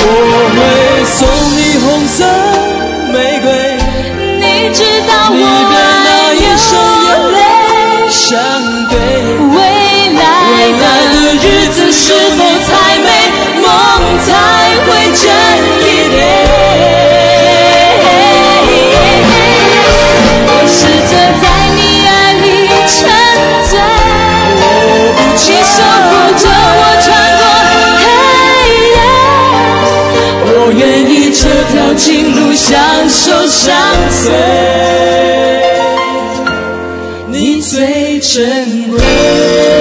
会送你红色玫瑰， 你知道我爱一生眼泪相对。 未来的日子是否才美，梦才会真一点。我试着在你爱里沉醉，你守护着我穿过黑夜，我愿意这条情路相守相随，你最珍贵。